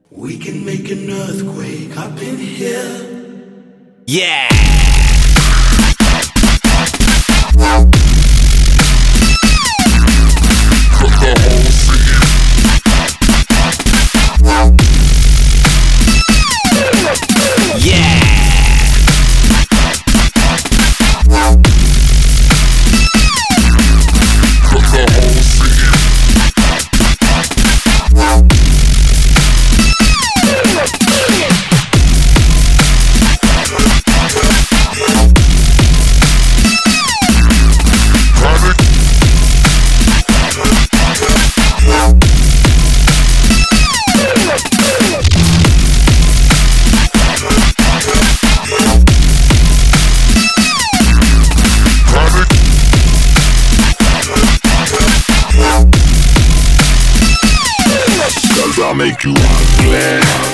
We can make an earthquake up in here. Yeah! I'll make you ugly.